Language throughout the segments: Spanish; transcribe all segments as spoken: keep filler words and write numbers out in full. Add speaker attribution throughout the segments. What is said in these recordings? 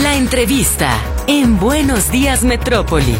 Speaker 1: La entrevista en Buenos Días Metrópoli.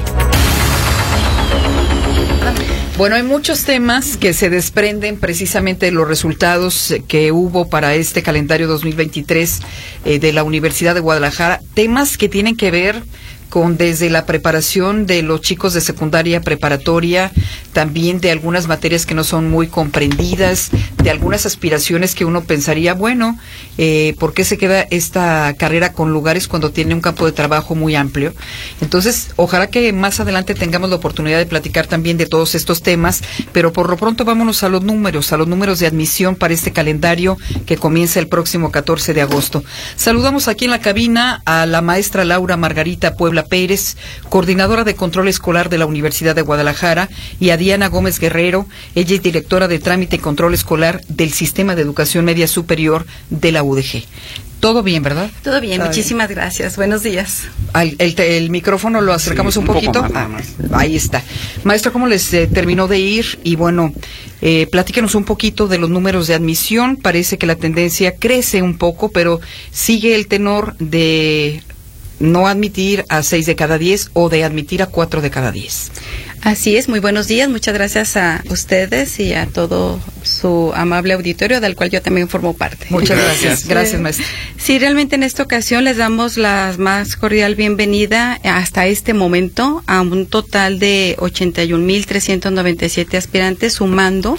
Speaker 2: Bueno, hay muchos temas que se desprenden precisamente de los resultados que hubo para este calendario dos mil veintitrés eh, de la Universidad de Guadalajara, temas que tienen que ver con desde la preparación de los chicos de secundaria preparatoria, también de algunas materias que no son muy comprendidas, de algunas aspiraciones que uno pensaría, bueno, eh, ¿por qué se queda esta carrera con lugares cuando tiene un campo de trabajo muy amplio? Entonces, ojalá que más adelante tengamos la oportunidad de platicar también de todos estos temas, pero por lo pronto vámonos a los números, a los números de admisión para este calendario que comienza el próximo catorce de agosto. Saludamos aquí en la cabina a la maestra Laura Margarita Puebla Pérez, coordinadora de control escolar de la Universidad de Guadalajara, y a Diana Gómez Guerrero, ella es directora de trámite y control escolar del Sistema de Educación Media Superior de la U D G. Todo bien, ¿verdad?
Speaker 3: Todo bien,
Speaker 2: Todo
Speaker 3: muchísimas
Speaker 2: bien.
Speaker 3: Gracias. Buenos días.
Speaker 2: El, el, el micrófono lo acercamos sí, un, un poquito. Poco más, más. Ah, ahí está. Maestra, ¿cómo les eh, terminó de ir? Y bueno, eh, platíquenos un poquito de los números de admisión. Parece que la tendencia crece un poco, pero sigue el tenor de no admitir a seis de cada diez o de admitir a cuatro de cada diez.
Speaker 3: Así es, muy buenos días, muchas gracias a ustedes y a todo su amable auditorio, del cual yo también formo parte.
Speaker 2: Muchas gracias, gracias maestra.
Speaker 3: Sí, realmente en esta ocasión les damos la más cordial bienvenida hasta este momento a un total de ochenta y un mil trescientos noventa y siete aspirantes, sumando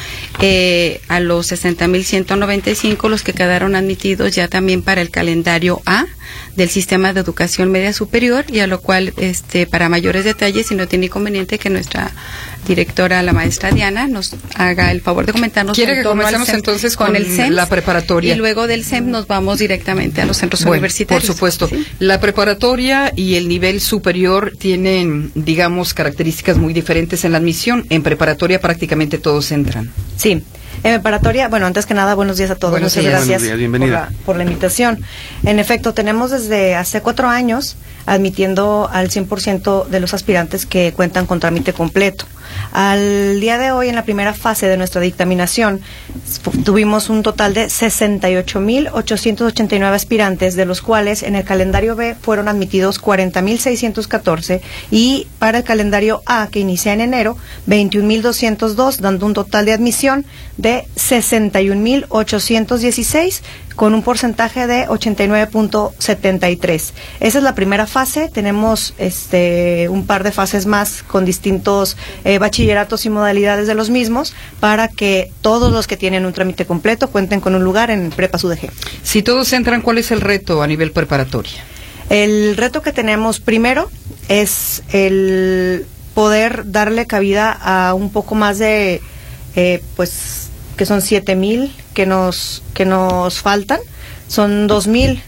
Speaker 3: eh, a los sesenta mil ciento noventa y cinco los que quedaron admitidos ya también para el calendario A del Sistema de Educación Media Superior, y a lo cual, este, para mayores detalles, si no tiene inconveniente, que nuestra directora, la maestra Diana, nos haga el favor de comentarnos.
Speaker 2: ¿Quiere que comencemos entonces con,
Speaker 3: con el C E M S,
Speaker 2: la preparatoria?
Speaker 3: Y luego del C E M nos vamos directamente a los centros
Speaker 2: bueno,
Speaker 3: universitarios.
Speaker 2: Por supuesto. ¿Sí? La preparatoria y el nivel superior tienen, digamos, características muy diferentes en la admisión. En preparatoria prácticamente todos entran.
Speaker 4: Sí. En preparatoria, bueno, antes que nada, buenos días a todos.
Speaker 2: Buenos
Speaker 4: Muchas
Speaker 2: días.
Speaker 4: gracias
Speaker 5: Buenos días, bienvenida.
Speaker 4: Por, la, por la invitación. En efecto, tenemos desde hace cuatro años admitiendo al cien por ciento de los aspirantes que cuentan con trámite completo. Al día de hoy, en la primera fase de nuestra dictaminación, tuvimos un total de sesenta y ocho mil ochocientos ochenta y nueve aspirantes, de los cuales en el calendario B fueron admitidos cuarenta mil seiscientos catorce y para el calendario A, que inicia en enero, veintiún mil doscientos dos, dando un total de admisión de sesenta y un mil ochocientos dieciséis, con un porcentaje de ochenta y nueve punto setenta y tres. Esa es la primera fase. Tenemos este un par de fases más con distintos eh, bachilleratos y modalidades de los mismos, para que todos los que tienen un trámite completo cuenten con un lugar en Prepa U D G.
Speaker 2: Si todos entran, ¿cuál es el reto a nivel preparatoria?
Speaker 4: El reto que tenemos primero es el poder darle cabida a un poco más de, eh, pues, que son siete mil que nos que nos faltan, son dos mil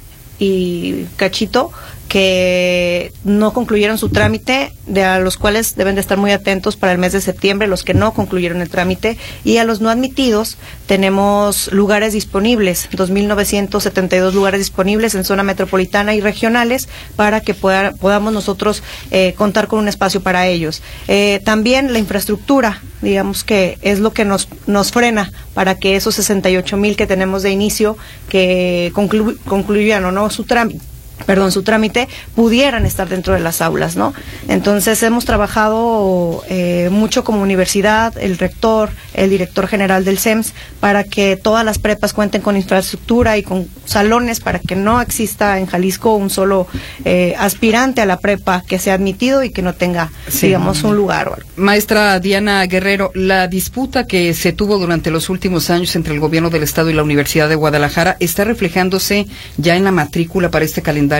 Speaker 4: y cachito que no concluyeron su trámite, de a los cuales deben de estar muy atentos para el mes de septiembre, los que no concluyeron el trámite, y a los no admitidos tenemos lugares disponibles, dos mil novecientos setenta y dos lugares disponibles en zona metropolitana y regionales, para que pueda, podamos nosotros eh, contar con un espacio para ellos. Eh, también la infraestructura, digamos que es lo que nos, nos frena para que esos sesenta y ocho mil que tenemos de inicio, que conclu, concluyan o no su trámite, perdón, su trámite, pudieran estar dentro de las aulas, ¿no? Entonces hemos trabajado eh, mucho como universidad, el rector, el director general del C E M S, para que todas las prepas cuenten con infraestructura y con salones, para que no exista en Jalisco un solo eh, aspirante a la prepa que sea admitido y que no tenga, sí, digamos, un lugar o algo.
Speaker 2: Maestra Diana Guerrero, la disputa que se tuvo durante los últimos años entre el gobierno del Estado y la Universidad de Guadalajara, ¿está reflejándose ya en la matrícula para este calendario?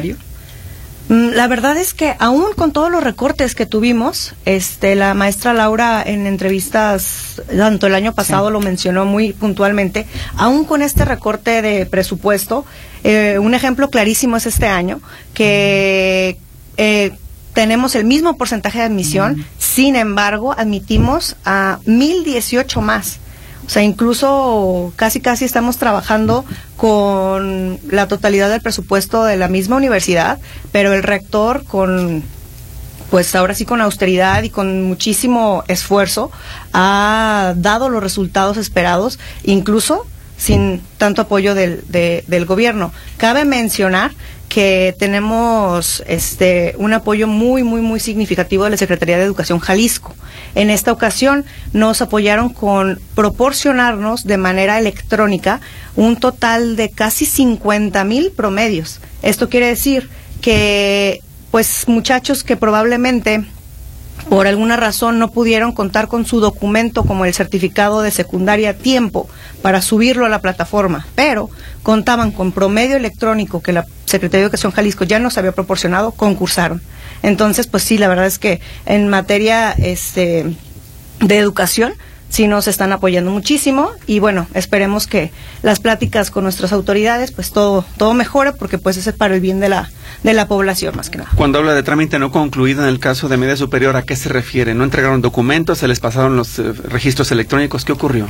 Speaker 4: La verdad es que aún con todos los recortes que tuvimos, este, la maestra Laura en entrevistas, tanto el año pasado, sí, lo mencionó muy puntualmente, aún con este recorte de presupuesto, eh, un ejemplo clarísimo es este año, que eh, tenemos el mismo porcentaje de admisión, mm. sin embargo, admitimos a mil dieciocho más. O sea, incluso casi casi estamos trabajando con la totalidad del presupuesto de la misma universidad, pero el rector con, pues ahora sí con austeridad y con muchísimo esfuerzo, ha dado los resultados esperados, incluso sin tanto apoyo del, de, del gobierno. Cabe mencionar que tenemos este un apoyo muy, muy, muy significativo de la Secretaría de Educación Jalisco. En esta ocasión nos apoyaron con proporcionarnos de manera electrónica un total de casi cincuenta mil promedios. Esto quiere decir que, pues, muchachos que probablemente por alguna razón no pudieron contar con su documento como el certificado de secundaria a tiempo para subirlo a la plataforma, pero contaban con promedio electrónico que la Secretaría de Educación Jalisco ya nos había proporcionado, concursaron. Entonces, pues sí, la verdad es que en materia este de educación sí nos están apoyando muchísimo y bueno, esperemos que las pláticas con nuestras autoridades, pues todo todo mejore, porque pues ese es para el bien de la de la población más que nada.
Speaker 5: Cuando habla de trámite no concluido en el caso de media superior, ¿a qué se refiere? ¿No entregaron documentos? ¿Se les pasaron los eh, registros electrónicos? ¿Qué ocurrió?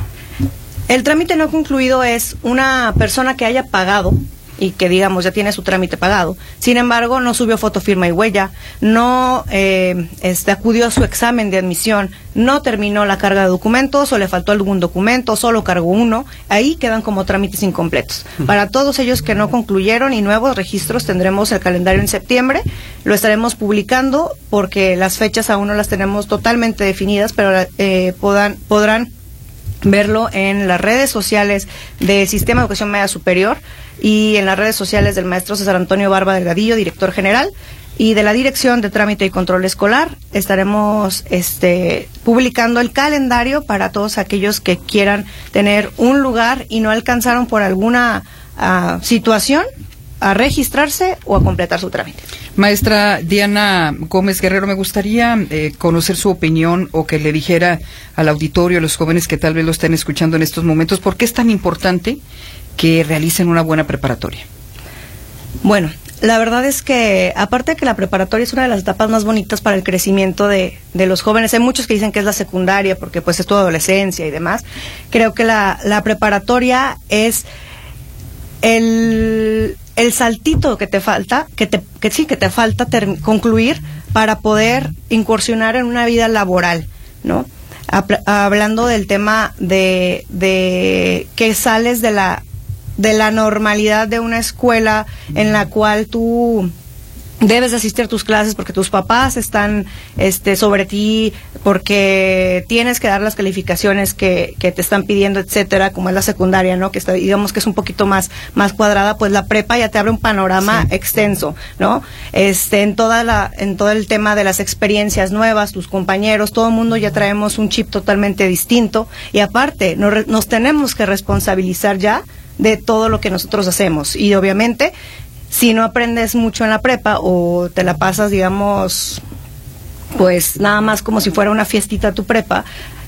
Speaker 4: El trámite no concluido es una persona que haya pagado y que, digamos, ya tiene su trámite pagado. Sin embargo, no subió foto, firma y huella, no eh, este, acudió a su examen de admisión, no terminó la carga de documentos o le faltó algún documento, solo cargó uno. Ahí quedan como trámites incompletos. Uh-huh. Para todos ellos que no concluyeron y nuevos registros, tendremos el calendario en septiembre. Lo estaremos publicando porque las fechas aún no las tenemos totalmente definidas, pero eh, podrán, podrán verlo en las redes sociales del Sistema de Educación Media Superior y en las redes sociales del maestro César Antonio Barba Delgadillo, director general, y de la Dirección de Trámite y Control Escolar. Estaremos este, publicando el calendario para todos aquellos que quieran tener un lugar y no alcanzaron por alguna uh, situación a registrarse o a completar su trámite.
Speaker 2: Maestra Diana Gómez Guerrero, me gustaría eh, conocer su opinión o que le dijera al auditorio, a los jóvenes que tal vez lo estén escuchando en estos momentos, ¿por qué es tan importante que realicen una buena preparatoria?
Speaker 4: Bueno, la verdad es que, aparte de que la preparatoria es una de las etapas más bonitas para el crecimiento de, de los jóvenes, hay muchos que dicen que es la secundaria porque pues es tu adolescencia y demás. Creo que la, la preparatoria es el, el saltito que te falta, que te, que sí, que te falta ter, concluir para poder incursionar en una vida laboral, ¿no? Hablando del tema de, de que sales de la de la normalidad de una escuela en la cual tú debes asistir a tus clases porque tus papás están este sobre ti, porque tienes que dar las calificaciones que, que te están pidiendo, etcétera, como es la secundaria, ¿no? Que está, digamos que es un poquito más más cuadrada, pues la prepa ya te abre un panorama sí. extenso, ¿no? Este en toda la en todo el tema de las experiencias nuevas, tus compañeros, todo el mundo ya traemos un chip totalmente distinto y aparte nos, nos tenemos que responsabilizar ya de todo lo que nosotros hacemos y obviamente si no aprendes mucho en la prepa o te la pasas, digamos, pues nada más como si fuera una fiestita tu prepa,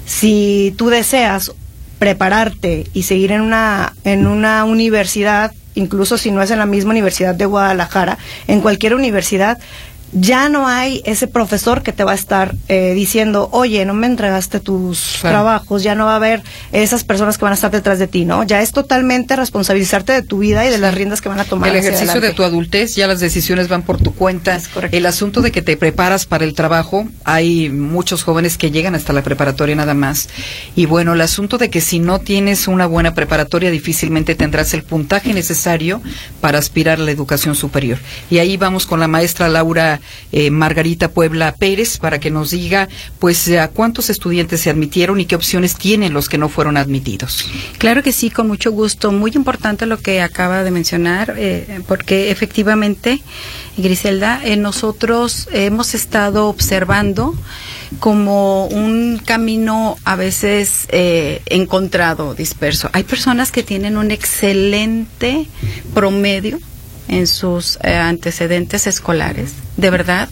Speaker 4: si tú deseas prepararte y seguir en una en una universidad, incluso si no es en la misma universidad de Guadalajara, en cualquier universidad, ya no hay ese profesor que te va a estar eh, diciendo, oye, no me entregaste tus claro. trabajos, ya no va a haber esas personas que van a estar detrás de ti, ¿no? Ya es totalmente responsabilizarte de tu vida y de las riendas que van a tomar.
Speaker 2: El ejercicio de tu adultez, ya las decisiones van por tu cuenta.
Speaker 4: Es correcto.
Speaker 2: El asunto de que te preparas para el trabajo, hay muchos jóvenes que llegan hasta la preparatoria nada más. Y bueno, el asunto de que si no tienes una buena preparatoria, difícilmente tendrás el puntaje necesario para aspirar a la educación superior. Y ahí vamos con la maestra Laura Eh, Margarita Puebla Pérez para que nos diga pues a cuántos estudiantes se admitieron y qué opciones tienen los que no fueron admitidos.
Speaker 3: Claro que sí, con mucho gusto. Muy importante lo que acaba de mencionar, eh, porque efectivamente, Griselda, eh, nosotros hemos estado observando como un camino a veces eh, encontrado, disperso. Hay personas que tienen un excelente promedio en sus eh, antecedentes escolares, de verdad,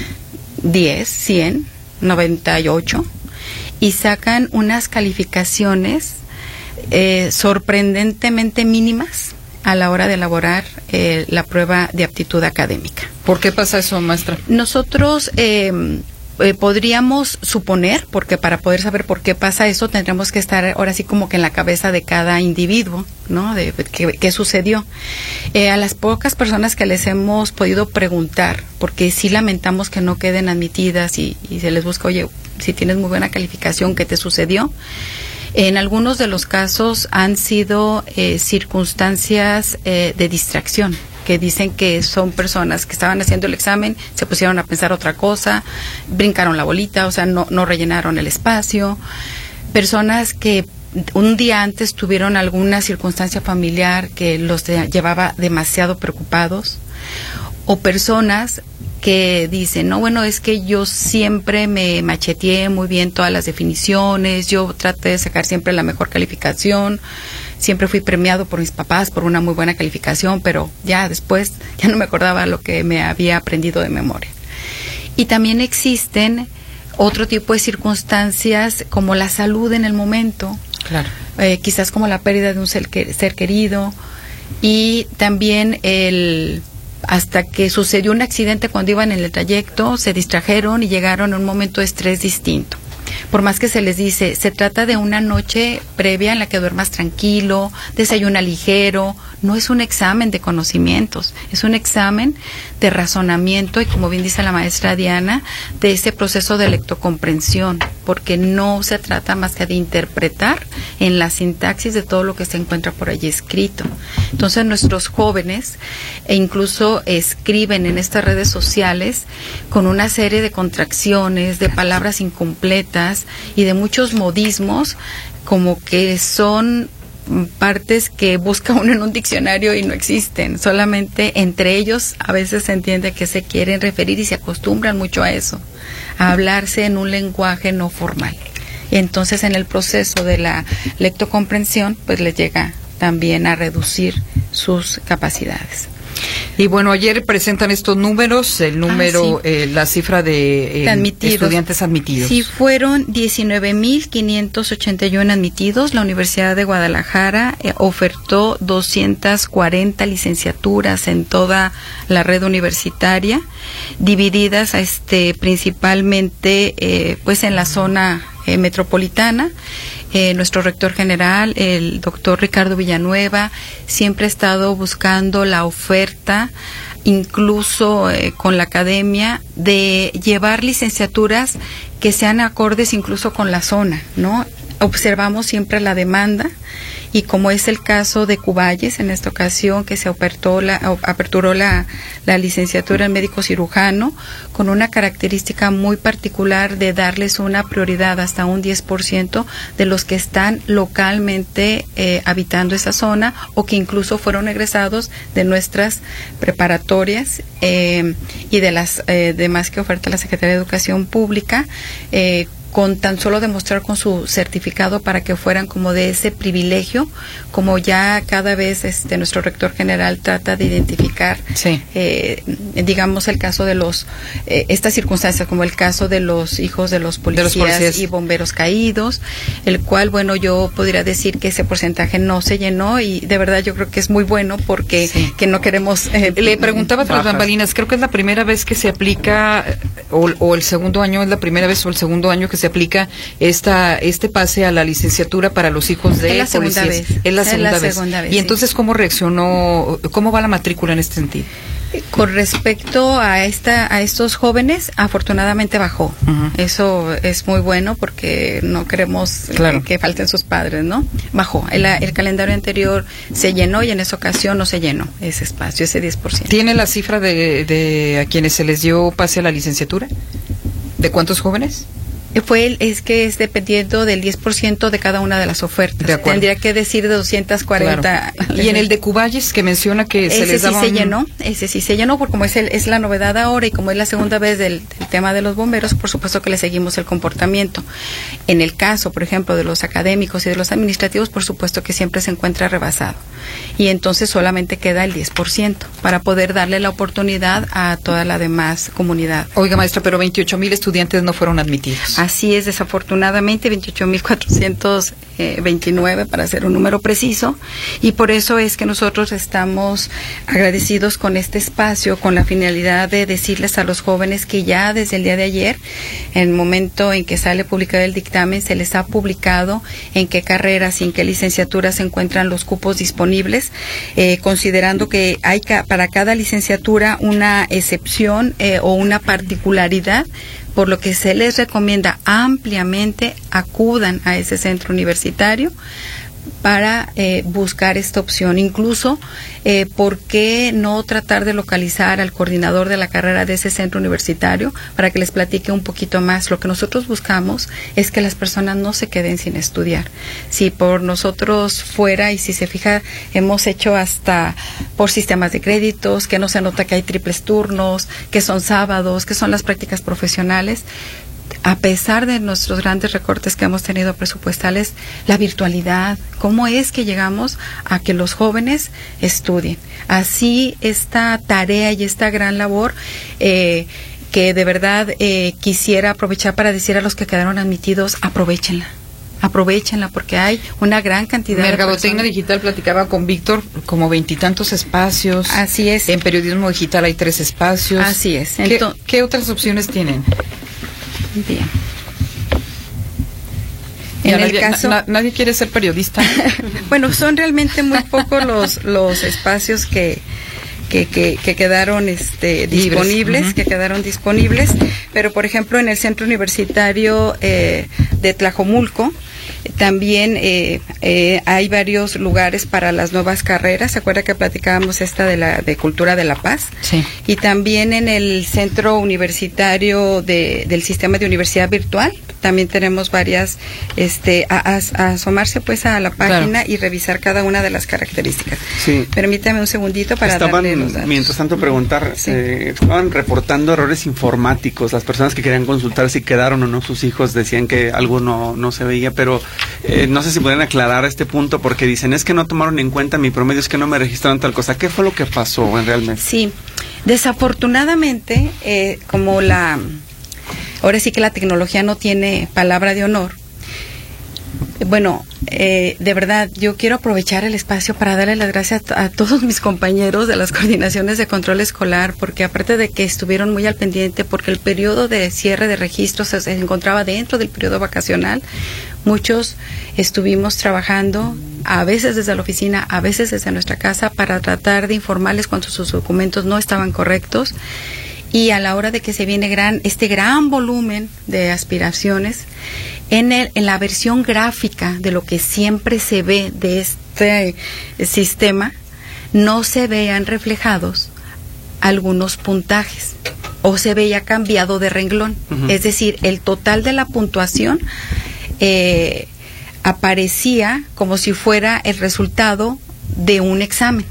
Speaker 3: diez, cien, noventa y ocho, y sacan unas calificaciones eh, sorprendentemente mínimas a la hora de elaborar eh, la prueba de aptitud académica.
Speaker 2: ¿Por qué pasa eso, maestra?
Speaker 3: Nosotros eh, eh, podríamos suponer, porque para poder saber por qué pasa eso, tendremos que estar ahora sí como que en la cabeza de cada individuo, ¿no? De qué, qué sucedió. Eh, a las pocas personas que les hemos podido preguntar, porque sí lamentamos que no queden admitidas y, y se les busca, oye, si tienes muy buena calificación, ¿qué te sucedió? En algunos de los casos han sido eh, circunstancias eh, de distracción, que dicen que son personas que estaban haciendo el examen, se pusieron a pensar otra cosa, brincaron la bolita, o sea, no, no rellenaron el espacio. Personas que un día antes tuvieron alguna circunstancia familiar que los de, llevaba demasiado preocupados. O personas que dicen, no, bueno, es que yo siempre me macheteé muy bien todas las definiciones, yo traté de sacar siempre la mejor calificación, siempre fui premiado por mis papás por una muy buena calificación, pero ya después ya no me acordaba lo que me había aprendido de memoria. Y también existen otro tipo de circunstancias como la salud en el momento,
Speaker 2: claro.
Speaker 3: eh, quizás como la pérdida de un ser, que, ser querido, y también el... hasta que sucedió un accidente cuando iban en el trayecto, se distrajeron y llegaron a un momento de estrés distinto. Por más que se les dice, se trata de una noche previa en la que duermas tranquilo, desayuna ligero, no es un examen de conocimientos, es un examen de razonamiento y, como bien dice la maestra Diana, de ese proceso de lectocomprensión, porque no se trata más que de interpretar en la sintaxis de todo lo que se encuentra por allí escrito. Entonces nuestros jóvenes e incluso escriben en estas redes sociales con una serie de contracciones, de palabras incompletas y de muchos modismos, como que son partes que busca uno en un diccionario y no existen. Solamente entre ellos a veces se entiende que se quieren referir y se acostumbran mucho a eso, a hablarse en un lenguaje no formal. Y entonces en el proceso de la lectocomprensión pues les llega también a reducir sus capacidades.
Speaker 2: Y bueno, ayer presentan estos números, el número, ah, sí. eh, la cifra de, eh,
Speaker 3: admitidos.
Speaker 2: estudiantes admitidos.
Speaker 3: Sí, fueron diecinueve mil quinientos ochenta y uno admitidos. La Universidad de Guadalajara eh, ofertó doscientas cuarenta licenciaturas en toda la red universitaria, divididas este, principalmente eh, pues en la zona eh, metropolitana. Eh, nuestro rector general, el doctor Ricardo Villanueva, siempre ha estado buscando la oferta, incluso eh, con la academia, de llevar licenciaturas que sean acordes incluso con la zona, ¿no? Observamos siempre la demanda, y como es el caso de Cuballes, en esta ocasión que se aperturó la, aperturó la, la licenciatura en médico cirujano, con una característica muy particular de darles una prioridad hasta un diez por ciento de los que están localmente eh, habitando esa zona, o que incluso fueron egresados de nuestras preparatorias eh, y de las eh, demás que oferta la Secretaría de Educación Pública, eh, con tan solo demostrar con su certificado para que fueran como de ese privilegio, como ya cada vez este nuestro rector general trata de identificar, sí. eh, digamos el caso de los, eh, estas circunstancias, como el caso de los hijos de los policías, de los policías y bomberos caídos, el cual, bueno, yo podría decir que ese porcentaje no se llenó, y de verdad yo creo que es muy bueno, porque sí. que no queremos... Eh,
Speaker 2: Le preguntaba tras bambalinas, creo que es la primera vez que se aplica, o, o el segundo año es la primera vez, o el segundo año que se aplica esta este pase a la licenciatura para los hijos de
Speaker 3: es la segunda
Speaker 2: policías.
Speaker 3: Vez.
Speaker 2: Es la
Speaker 3: es
Speaker 2: segunda
Speaker 3: la
Speaker 2: vez.
Speaker 3: Segunda vez.
Speaker 2: Y entonces, sí. ¿cómo reaccionó? ¿Cómo va la matrícula en este sentido?
Speaker 3: Con respecto a esta a estos jóvenes, afortunadamente bajó. Uh-huh. Eso es muy bueno, porque no queremos claro. que, que falten sus padres, ¿no? Bajó. El, el calendario anterior se llenó, y en esa ocasión no se llenó ese espacio, ese diez por ciento.
Speaker 2: ¿Tiene la cifra de, de a quienes se les dio pase a la licenciatura? ¿De cuántos jóvenes?
Speaker 3: Fue el, es que es dependiendo del diez por ciento de cada una de las ofertas.
Speaker 2: De
Speaker 3: Tendría que decir de doscientas cuarenta.
Speaker 2: Claro. Y en el de Cuballes, que menciona que
Speaker 3: ese
Speaker 2: se les daba
Speaker 3: sí
Speaker 2: un...
Speaker 3: se llenó, ese sí se llenó, porque como es, el, es la novedad ahora, y como es la segunda vez del, del tema de los bomberos, por supuesto que le seguimos el comportamiento. En el caso, por ejemplo, de los académicos y de los administrativos, por supuesto que siempre se encuentra rebasado. Y entonces solamente queda el diez por ciento para poder darle la oportunidad a toda la demás comunidad.
Speaker 2: Oiga, maestra, pero veintiocho mil estudiantes no fueron admitidos.
Speaker 3: Así es, desafortunadamente. Afortunadamente veintiocho mil cuatrocientos veintinueve para ser un número preciso, y por eso es que nosotros estamos agradecidos con este espacio, con la finalidad de decirles a los jóvenes que ya desde el día de ayer, en el momento en que sale publicado el dictamen, se les ha publicado en qué carreras y en qué licenciaturas se encuentran los cupos disponibles, eh, considerando que hay ca- para cada licenciatura una excepción eh, o una particularidad, por lo que se les recomienda ampliamente acudan a ese centro universitario universitario para eh, buscar esta opción. Incluso, eh, ¿por qué no tratar de localizar al coordinador de la carrera de ese centro universitario para que les platique un poquito más? Lo que nosotros buscamos es que las personas no se queden sin estudiar. Si por nosotros fuera, y si se fija, hemos hecho hasta por sistemas de créditos, que no se nota que hay triples turnos, que son sábados, que son las prácticas profesionales. A pesar de nuestros grandes recortes que hemos tenido presupuestales, la virtualidad, ¿cómo es que llegamos a que los jóvenes estudien? Así esta tarea y esta gran labor eh, que de verdad eh, quisiera aprovechar para decir a los que quedaron admitidos, aprovechenla. Aprovechenla porque hay una gran cantidad
Speaker 2: Mercadotecnia
Speaker 3: de
Speaker 2: digital, platicaba con Víctor, como veintitantos espacios.
Speaker 3: Así es.
Speaker 2: En periodismo digital hay tres espacios.
Speaker 3: Así es.
Speaker 2: ¿Qué,
Speaker 3: Entonces,
Speaker 2: ¿qué otras opciones tienen?
Speaker 3: Bien.
Speaker 2: En
Speaker 3: En el
Speaker 2: nadie,
Speaker 3: caso,
Speaker 2: na, nadie quiere ser periodista.
Speaker 3: bueno, son realmente muy pocos los los espacios que que, que, que quedaron este, disponibles, uh-huh. que quedaron disponibles, pero por ejemplo en el centro universitario eh, de Tlajomulco también eh, eh, hay varios lugares para las nuevas carreras. ¿Se acuerda que platicábamos esta de la de Cultura de la Paz?
Speaker 2: Sí.
Speaker 3: Y también en el centro universitario de, del sistema de universidad virtual también tenemos varias, este, a, a, a asomarse pues a la página, claro, y revisar cada una de las características.
Speaker 5: Sí.
Speaker 3: Permítame un segundito para
Speaker 5: estaban,
Speaker 3: darle los datos.
Speaker 5: Mientras tanto preguntar,
Speaker 3: sí.
Speaker 5: eh, estaban reportando errores informáticos. Las personas que querían consultar si quedaron o no sus hijos decían que algo no, no se veía, pero eh, no sé si pueden aclarar este punto porque dicen, es que no tomaron en cuenta mi promedio, es que no me registraron tal cosa. ¿Qué fue lo que pasó en realmente?
Speaker 3: Sí, desafortunadamente, eh, como la... Ahora sí que la tecnología no tiene palabra de honor. Bueno, eh, de verdad, yo quiero aprovechar el espacio para darle las gracias a, a todos mis compañeros de las coordinaciones de control escolar, porque aparte de que estuvieron muy al pendiente, porque el periodo de cierre de registros se, se encontraba dentro del periodo vacacional, muchos estuvimos trabajando, a veces desde la oficina, a veces desde nuestra casa, para tratar de informarles cuando sus documentos no estaban correctos. Y a la hora de que se viene gran este gran volumen de aspiraciones, en, el, en la versión gráfica de lo que siempre se ve de este sistema, no se vean reflejados algunos puntajes o se veía cambiado de renglón. Uh-huh. Es decir, el total de la puntuación eh, aparecía como si fuera el resultado de un examen.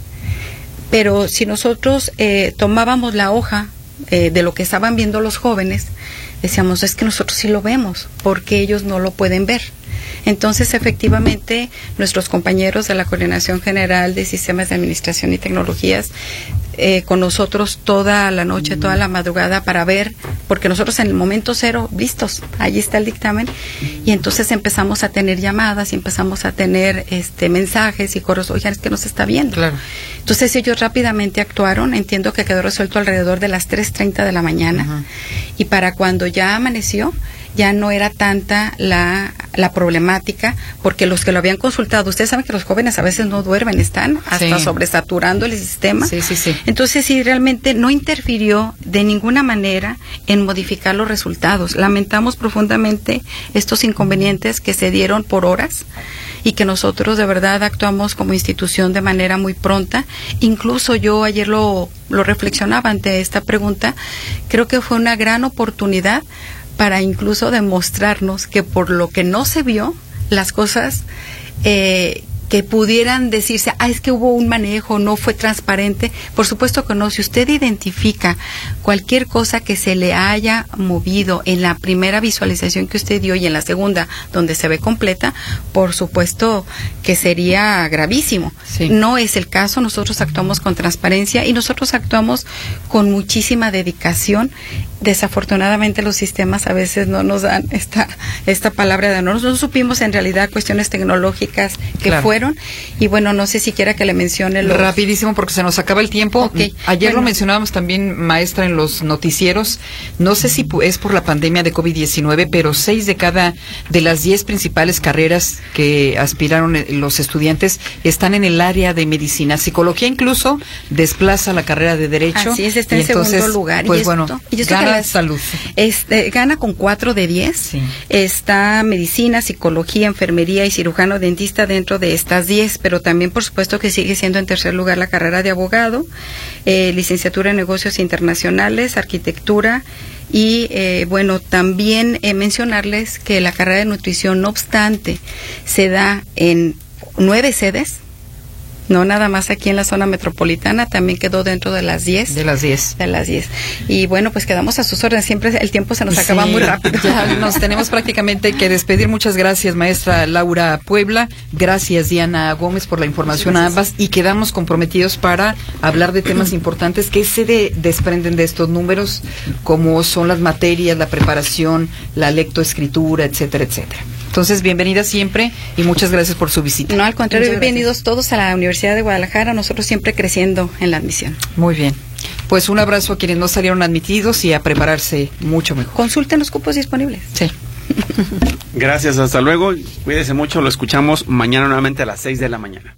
Speaker 3: Pero si nosotros eh, tomábamos la hoja eh, de lo que estaban viendo los jóvenes, decíamos, es que nosotros sí lo vemos, porque ellos no lo pueden ver. Entonces, efectivamente, nuestros compañeros de la Coordinación General de Sistemas de Administración y Tecnologías, eh, con nosotros toda la noche, toda la madrugada para ver, porque nosotros en el momento cero, listos, allí está el dictamen, y entonces empezamos a tener llamadas y empezamos a tener este mensajes y correos, oigan, es que no se está viendo.
Speaker 2: Claro.
Speaker 3: Entonces ellos rápidamente actuaron, entiendo que quedó resuelto alrededor de las tres treinta de la mañana, uh-huh. y para cuando ya amaneció, ya no era tanta la, la problemática, porque los que lo habían consultado, ustedes saben que los jóvenes a veces no duermen, están hasta sí. sobresaturando el sistema.
Speaker 2: Sí, sí, sí.
Speaker 3: Entonces, sí, realmente no interfirió de ninguna manera en modificar los resultados. Lamentamos profundamente estos inconvenientes que se dieron por horas y que nosotros de verdad actuamos como institución de manera muy pronta. Incluso yo ayer lo, lo reflexionaba ante esta pregunta, creo que fue una gran oportunidad para incluso demostrarnos que por lo que no se vio, las cosas eh, que pudieran decirse, ah, es que hubo un manejo, no fue transparente, por supuesto que no. Si usted identifica cualquier cosa que se le haya movido en la primera visualización que usted dio y en la segunda, donde se ve completa, por supuesto que sería gravísimo. Sí. No es el caso, nosotros actuamos con transparencia y nosotros actuamos con muchísima dedicación. Desafortunadamente los sistemas a veces no nos dan esta esta palabra de honor. No supimos en realidad cuestiones tecnológicas que claro. fueron. Y bueno, no sé si quiera que le mencione los...
Speaker 2: Rapidísimo, porque se nos acaba el tiempo.
Speaker 3: Okay.
Speaker 2: Ayer
Speaker 3: bueno.
Speaker 2: lo mencionábamos también, maestra, en los noticieros. No sé si es por la pandemia de COVID diecinueve, pero seis de cada de las diez principales carreras que aspiraron los estudiantes están en el área de medicina. Psicología incluso desplaza la carrera de Derecho.
Speaker 3: Así es, está en
Speaker 2: entonces,
Speaker 3: segundo lugar.
Speaker 2: Pues
Speaker 3: y
Speaker 2: bueno,
Speaker 3: esto, y esto
Speaker 2: gana
Speaker 3: las-
Speaker 2: salud.
Speaker 3: Este, gana con cuatro de diez.
Speaker 2: Sí.
Speaker 3: Está medicina, psicología, enfermería y cirujano dentista dentro de estas diez, pero también por supuesto que sigue siendo en tercer lugar la carrera de abogado, eh, licenciatura en negocios internacionales, arquitectura y eh, bueno, también eh, mencionarles que la carrera de nutrición, no obstante, se da en nueve sedes. No nada más aquí en la zona metropolitana, también quedó dentro de las diez.
Speaker 2: De las diez.
Speaker 3: De las diez. Y bueno, pues quedamos a sus órdenes. Siempre el tiempo se nos acaba
Speaker 2: Sí,
Speaker 3: muy rápido.
Speaker 2: Ya nos tenemos prácticamente que despedir. Muchas gracias, maestra Laura Puebla. Gracias, Diana Gómez, por la información a ambas. Y quedamos comprometidos para hablar de temas importantes que se de- desprenden de estos números, como son las materias, la preparación, la lectoescritura, etcétera, etcétera. Entonces, bienvenida siempre y muchas gracias por su visita.
Speaker 3: No, al contrario,
Speaker 2: Muchas gracias.
Speaker 3: bienvenidos todos a la Universidad de Guadalajara, nosotros siempre creciendo en la admisión.
Speaker 2: Muy bien. Pues un abrazo a quienes no salieron admitidos y a prepararse mucho mejor.
Speaker 3: Consulten los cupos disponibles.
Speaker 2: Sí.
Speaker 5: Gracias, hasta luego. Cuídese mucho, lo escuchamos mañana nuevamente a las seis de la mañana.